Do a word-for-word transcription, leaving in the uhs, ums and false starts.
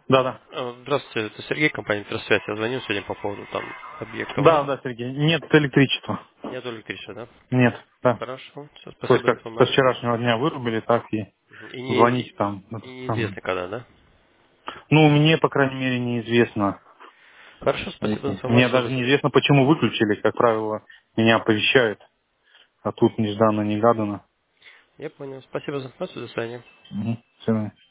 Да, да. А, Здравствуйте, это Сергей, компания «Интерсвязь». Я звонил сегодня по поводу там объекта Да, ВАЗа. да, Сергей. Нет электричества. Нет электричества, да? Нет, да. Хорошо, все, То есть спасибо за как со информацию. вчерашнего дня вырубили, так и Мгм. И, не, звонить и, там. и Это самое. неизвестно когда, да? Ну, мне, по крайней мере, неизвестно. Хорошо, спасибо за Мне информацию. даже До- неизвестно, почему выключили. Как правило, меня оповещают. А тут нежданно, негаданно. Я понял. Спасибо за информацию. До свидания. Угу. Всё.